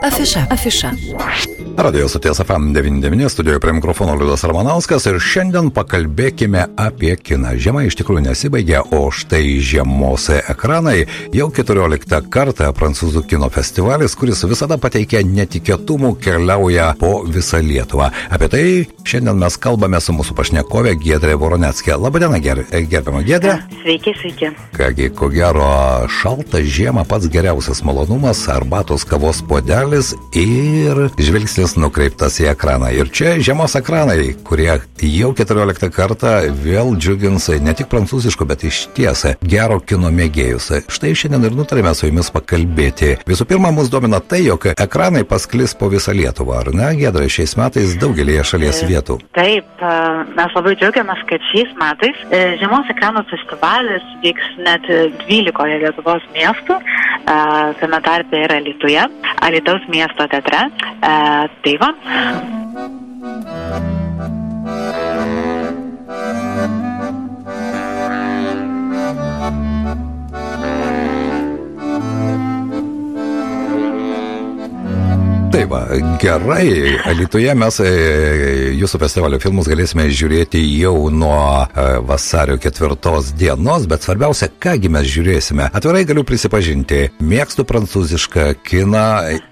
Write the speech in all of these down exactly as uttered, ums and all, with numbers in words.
Afiša. Afiša. Radio stoties F M devyni devyni, studijoje prie mikrofono Liudas Ramanauskas ir šiandien pakalbėkime apie kiną. Žiema iš tikrųjų nesibaigia, o štai žiemos ekranai jau keturioliktą kartą prancūzų kino festivalis, kuris visada pateikia netikėtumų, keliauja po visą Lietuvą. Apie tai šiandien mes kalbame su mūsų pašnekovė Giedrė Voronecke. Labadiena, ger, gerbiama Giedrė. Sveiki, sveiki. Kągi, ko gero, šalta žiema pats geriausias malonumas, arbatos kavos puodelis ir žvilgsnis nukreiptas į ekraną. Ir čia žiemos ekranai, kurie jau keturioliktą kartą vėl džiugins ne tik prancūziško, bet iš tiesa gero kino mėgėjus. Štai šiandien ir nutarėme su jumis pakalbėti. Visų pirma, mus domina tai, jog ekranai pasklis po visą Lietuvą, ar ne, Giedra, šiais metais daugelėje šalies vietų? Taip, mes labai džiaugiamės, kad šiais metais žiemos ekranų festivalis vyks net dvylikoje Lietuvos miestų, tame tarpe yra Alytuje, Alytaus miesto teatre. Tai va. Taip, gerai. Alytuje mes jūsų festivalio filmus galėsime žiūrėti jau nuo vasario ketvirtos dienos, bet svarbiausia, kągi mes žiūrėsime. Atvirai galiu prisipažinti, mėgstu prancūzišką kiną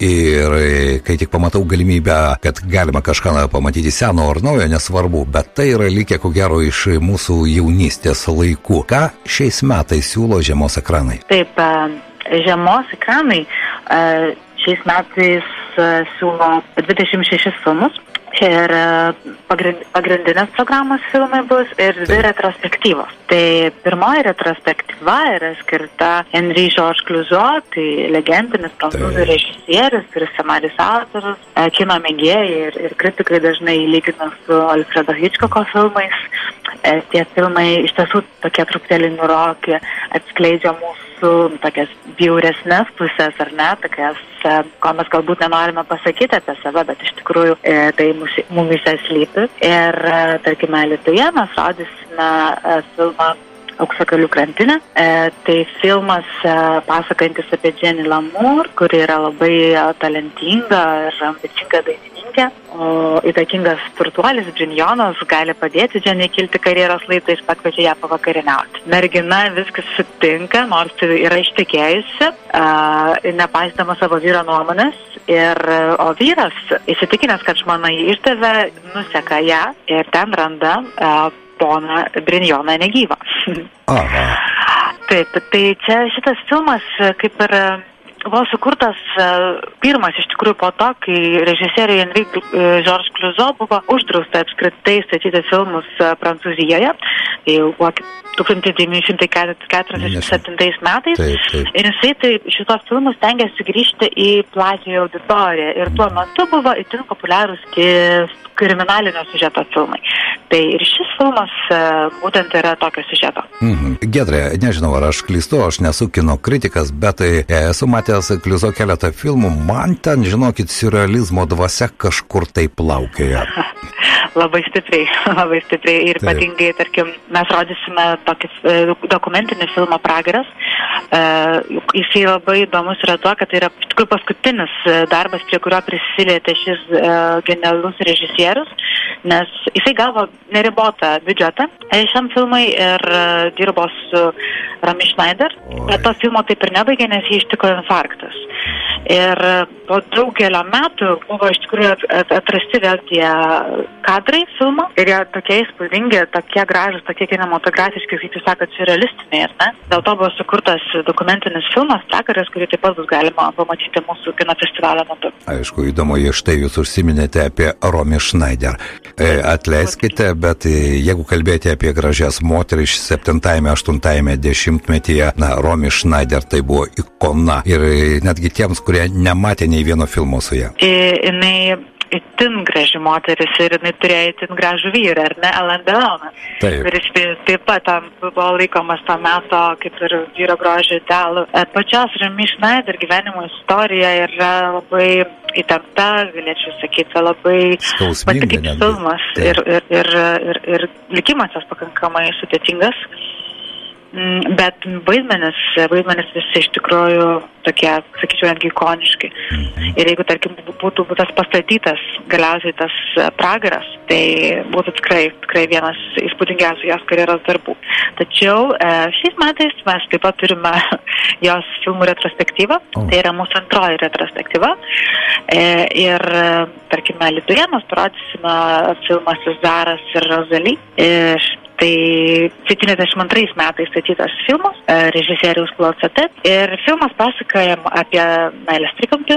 ir kai tik pamatau galimybę, kad galima kažką pamatyti seno ar naujo, nesvarbu, bet tai yra likę ko gero iš mūsų jaunystės laikų. Ką šiais metais siūlo žiemos ekranai? Taip, žiemos ekranai šiais metais siūlo dvidešimt šešis filmus ir pagrindinės programos filmai bus ir dvi retrospektyvos. Tai pirmoji retrospektyva yra skirta Henri Georges Clouzot, tai legendinis prancūzų režisierius ir scenarijus autorius, kino mėgėjai ir, ir kritikai dažnai lygina su Alfredo Hitchcocko filmais. Tie filmai iš tiesų tokie truputėlį niūroki, atskleidžia mūsų tokias bjauresnes pusės, ar ne, tokias, ko mes galbūt nenorime pasakyti apie save, bet iš tikrųjų tai mumise slypi. Ir, tarkime, Alytuje mes rodysime filmą Auksakalių krantinė. E, tai filmas e, pasakantis apie Jenny Lamour, kuri yra labai talentinga ir ambicinga dainininkė. O įtakingas turtuolis Brinjonas gali padėti Jenny kilti karjeros laiptais, pakviečia ją pavakarieniauti. Mergina viskas sutinka, nors yra ištekėjusi, e, nepaisydama savo vyro nuomonės. Ir, o vyras, įsitikinęs, kad žmona jį išdavė, nuseka ją ir ten randa e, poną Brinjoną negyvą. Aha. Taip, tai čia šitas filmas kaip ir buvo sukurtas pirmas iš tikrųjų po to, kai režisieriui Henri Georges Clouzot buvo uždrausta apskritai statyti filmus Prancūzijoje. Tai buvo tūkstantis devyni šimtai keturiasdešimt septintais metais. Taip, taip. Ir jisai tai šitos filmus stengiasi grįžti į plačiąją auditoriją. Ir tuo metu buvo itin populiarūs kriminalinio siužeto filmai. Tai ir šis filmas būtent yra tokio siužeto. Mhm. Giedrė, nežinau, ar aš klystu, aš nesu kino kritikas, bet esu matęs Clouzot keletą filmų, man ten, žinokit, siurrealizmo dvasia kažkur tai plaukioja. Labai stipriai, labai stipriai. Ir ypatingai, tarkim, mes rodysime tokį dokumentinį filmą Pragaras. Uh, jisai labai įdomus yra tuo, kad tai yra iš tikrųjų paskutinis darbas, prie kurio prisilietė šis uh, genialus režisierius, nes jisai gavo neribotą biudžetą šiam filmui ir uh, dirbo su Romy Schneider, bet to filmo taip ir nebaigė, nes jį ištiko infarktas. Ir po daugelio metų buvo iš tikrųjų atrasti vėl tie kadrai filmo ir jie tokie įspūdingi, tokie gražus, tokie kinematografiški, kaip jūs sakot, siurrealistiniai, ar ne? Dėl to buvo sukurtas dokumentinis filmas Pragaras, kurį taip pat bus galima pamatyti mūsų kino festivalio metu. Aišku, įdomu, štai jūs užsiminėte apie Romy Schneider. E, atleiskite, bet jeigu kalbėti apie gražias moteris septintajame, aštuntajame dešimtmetyje, na, Romy Schneider tai buvo ikona ir netgi tiems, kurie nematė nei vieno filmo su ją. I, jinai itin graži moteris ir jinai turėjo itin gražų vyrą, ar ne, Alain Delon, kuris taip pat tam buvo laikomas to meto kaip ir vyro grožio idealų. Pačios Romy Schneider gyvenimo istorija yra labai įtempta, galėčiau sakyti, labai patikėtis filmas ir, ir, ir, ir, ir likimas jos pakankamai sudėtingas. bet vaidmenis, vaidmenis visi iš tikrųjų tokie, sakyčiau, netgi ikoniški. Ir jeigu, tarkim, būtų tas pastatytas galiausiai tas pragaras, tai būtų tikrai, tikrai vienas įspūdingiausių jos karjeros darbų. Tačiau šiais metais mes taip pat turime jos filmų retrospektyvą, oh. tai yra mūsų antroji retrospektyva. Ir, tarkime, Alytuje mes parodysime filmą Cezaras ir Rozali. Ir tai septyniasdešimt antrais metais statytas filmas, režisieriaus Claude Sautet. Ir filmas pasakoja apie meilės trikampį,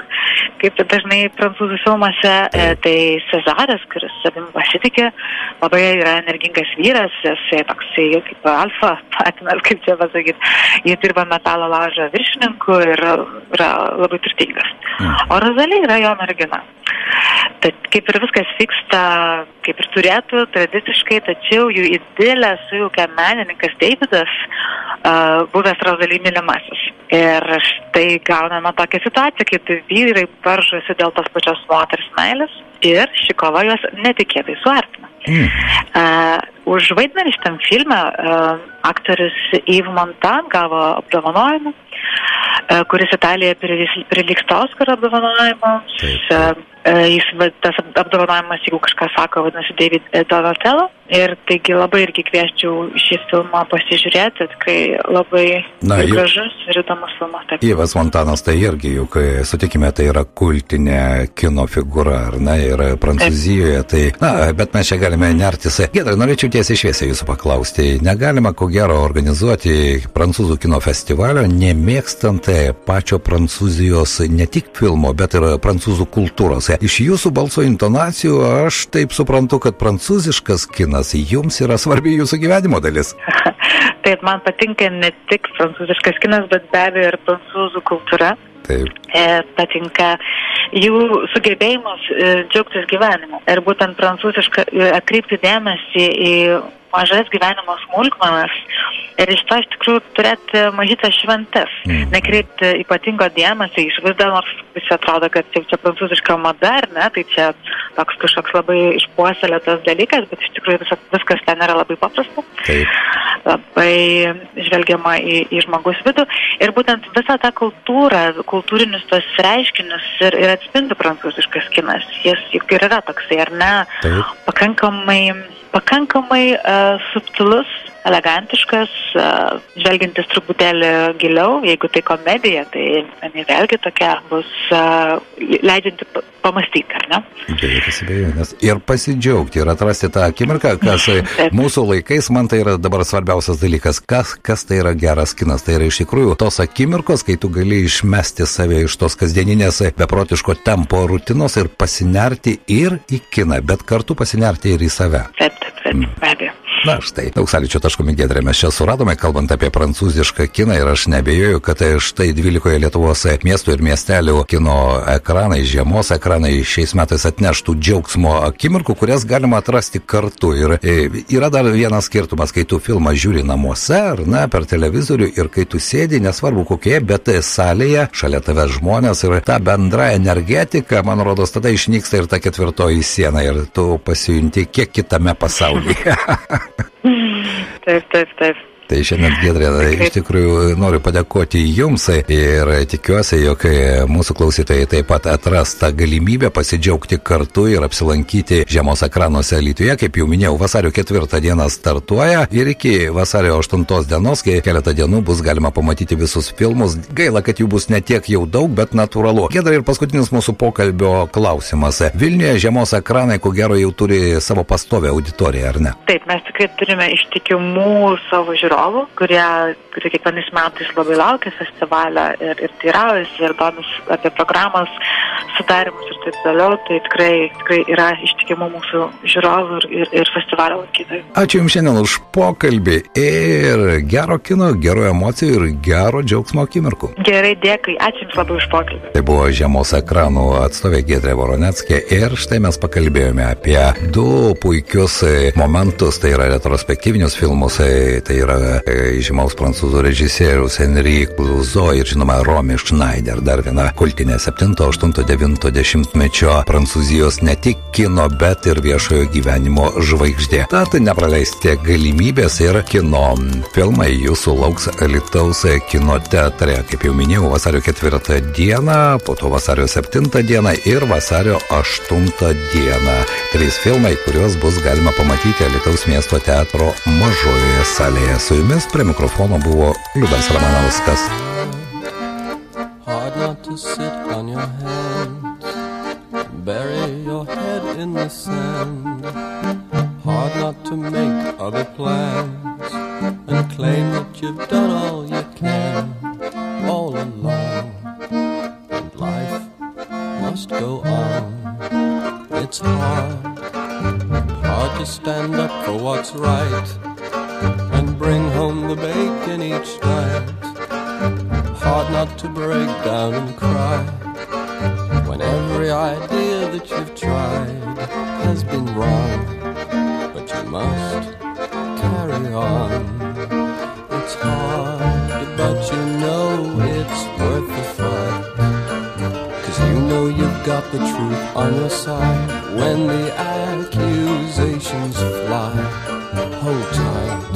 kaip dažnai prancūzų filmuose. Tai Cezaras, kuris savim pasitikė, labai yra energingas vyras, jisai toksai kaip alfa patinas, kaip čia pasakyti. Jis dirba metalo laužo viršininku ir yra labai turtingas. O Rozali yra jo mergina. Tad kaip ir viskas vyksta, kaip ir turėtų, tradiciškai, tačiau jų idilę sujaukia menininkas Davidas, uh, buvęs Rozali mylimasis. Ir štai gauname tokią situaciją, kaip vyrai varžosi dėl tos pačios moters meilės ir ši kova juos netikėtai suartina. Mm. Uh, už vaidmenį šitam filme uh, aktorius Yves Montand gavo apdovanojimą, uh, kuris Italijoje prilygsta Oskaro apdovanojimams. Uh, Jis, tas apdovanojimas, jeigu kažką sako, vadinasi David Donatello. Ir taigi labai irgi kvieščiau šį filmą pasižiūrėti, tikrai labai Na, gražus ir įdomus filmas. Yves Montanas tai irgi, juk sutikime, tai yra kultinė kino figūra, ar ne, ir Prancūzijoje. Tai, na, bet mes čia galime nertis. Giedrai, norėčiau tiesiai šviesiai jūsų paklausti. Negalima, ko gero, organizuoti prancūzų kino festivalio, nemėgstant pačio Prancūzijos ne tik filmo, bet ir prancūzų kultūros. Iš jūsų balso intonacijų aš taip suprantu, kad prancūziškas kinas jums yra svarbi jūsų gyvenimo dalis. Taip, man patinka ne tik prancūziškas kinas, bet be abejo ir prancūzų kultūra. Taip. E, patinka jų sugebėjimas e, džiaugtis gyvenimu. Ir būtent prancūziška e, atkreipti dėmesį į mažas gyvenimo smulkmenas ir iš to iš tikrųjų turėti mažytas šventes. Mm. Nekreipti ypatingo dėmesio iš vaizdą, nors visi atrodo, kad čia, čia prancūziška mada, ar ne, tai čia toks kažkoks labai išpuoselėtas dalykas, bet iš tikrųjų vis, viskas ten yra labai paprasta. Taip. Labai žvelgiama į, į žmogus vidų. Ir būtent visą tą kultūrą, kultūrinius tos reiškinius ir, ir atspindi prancūziškas kinas. Jis juk ir yra toksai, ar ne, Taip. pakankamai, pakankamai uh, subtilus, elegantiškas, uh, žvelgiantis truputėlį giliau. Jeigu tai komedija, tai vėlgi tokia bus uh, leidžianti pamastyti, ar ne? Nes ir pasidžiaugti, ir atrasti tą akimirką, kas mūsų laikais, man tai yra dabar svarbiausias dalykas. Kas, kas tai yra geras kinas? Tai yra iš tikrųjų tos akimirkos, kai tu gali išmesti save iš tos kasdieninės beprotiško tempo rutinos ir pasinerti ir į kiną, bet kartu pasinerti ir į save. Taip, taip, taip, mm. be abejo. Na štai, daug sąlyčio taškų, Giedrė, mes čia suradome, kalbant apie prancūzišką kiną, ir aš neabejoju, kad štai dvylikoje Lietuvos miestų ir miestelių kino ekranai, žiemos ekranai šiais metais atneštų džiaugsmo akimirkų, kurias galima atrasti kartu. Ir yra dar vienas skirtumas, kai tu filmą žiūri namuose, ar ne, per televizorių, ir kai tu sėdi, nesvarbu kokie, bet salėje, šalia tave žmonės, ir ta bendra energetika, man rodos, tada išnyksta ir ta ketvirtoji siena, ir tu pasijunti kiek kitame pasaulyje. Taip, taip, taip. Tai šiandien, Giedrė, iš tikrųjų noriu padėkoti jums ir tikiuosi, jog mūsų klausytojai taip pat atras tą galimybę pasidžiaugti kartu ir apsilankyti žiemos ekranuose Alytuje. Kaip jau minėjau, vasario ketvirtą dieną startuoja ir iki vasario aštuntos dienos, kai keletą dienų bus galima pamatyti visus filmus. Gaila, kad jų bus ne tiek jau daug, bet natūralu. Giedrė, ir paskutinis mūsų pokalbio klausimas. Vilniuje žiemos ekranai, ko gero, jau turi savo pastovę auditoriją, ar ne? Taip, mes tikrai turime ištikimų savo žiūrovų, kurie, kurie kiekvienais metais labai laukia festivalio ir, ir teiraujasi ir domis apie programos sudarimus ir taip toliau. Tai tikrai, tikrai yra ištikimų mūsų žiūrovų ir, ir, ir festivalio lankytojų. Ačiū Jums šiandien už pokalbį ir gero kino, gerų emocijų ir gero džiaugsmo akimirkų. Gerai, dėkui. Ačiū Jums labai už pokalbį. Tai buvo žiemos ekranų atstovė Giedrė Voroneckė ir štai mes pakalbėjome apie du puikius momentus, tai yra retrospektyvinius filmus, tai yra žymaus prancūzų režisieriaus Henri Clouzot ir žinoma Romy Schneider, dar viena kultinė septinto, aštunto, devinto devinto dešimtmečio Prancūzijos ne tik kino, bet ir viešojo gyvenimo žvaigždė. Tad nepraleiskite galimybės ir kino filmai jūsų lauks Alytaus kino teatre. Kaip jau minėjau, vasario ketvirtą dieną, po to vasario septintą dieną ir vasario aštuntą dieną. Trys filmai, kuriuos bus galima pamatyti Alytaus miesto teatro mažojoje salėje. Su jumis prie mikrofono buvo Liudas Ramanauskas. Hard not to sit on your hands, bury your head in the sand. Hard not to make other plans and claim that you've done all you can all along. And life must go on. It's hard, hard to stand up for what's right and bring home the bacon each night. Hard not to break down and cry when every idea that you've tried has been wrong. But you must carry on. It's hard, but you know it's worth the fight. 'Cause you know you've got the truth on your side. When the accusations fly, hold tight.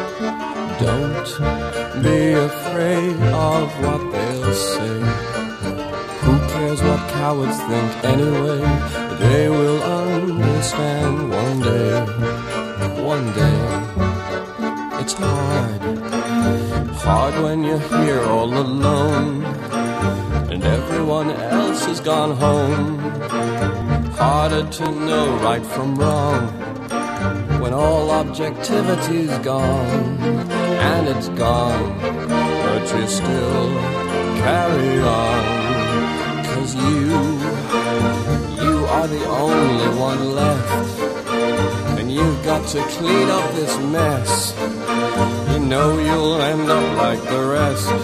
Don't be afraid of what they'll say. Who cares what cowards think anyway? They will understand one day. One day. It's hard. Hard when you're here all alone and everyone else has gone home. Harder to know right from wrong when all objectivity's gone. And it's gone, but you still carry on. 'Cause you, you are the only one left. And you've got to clean up this mess. You know you'll end up like the rest,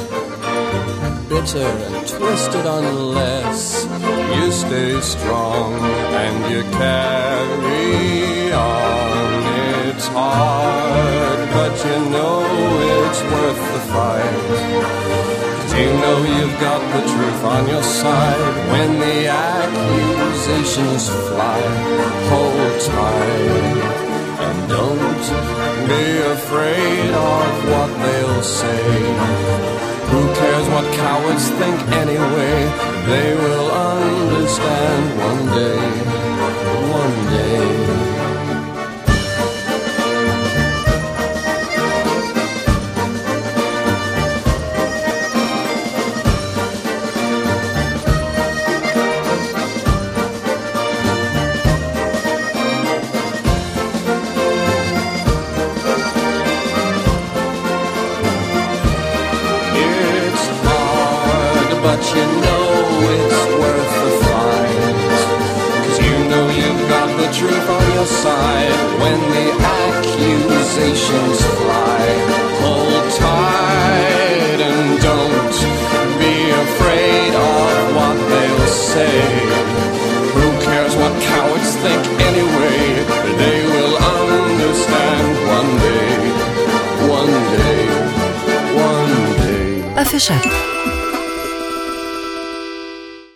bitter and twisted unless you stay strong and you carry on. It's hard, but you know it's worth the fight. 'Cause you know you've got the truth on your side. When the accusations fly, hold tight and don't be afraid of what they'll say. Who cares what cowards think anyway? They will understand one day, one day. But you know it's worth the fight. 'Cause you know you've got the truth on your side. When the accusations fly, hold tight and don't be afraid of what they'll say. Who cares what cowards think anyway? They will understand one day, one day, one day. Afisha.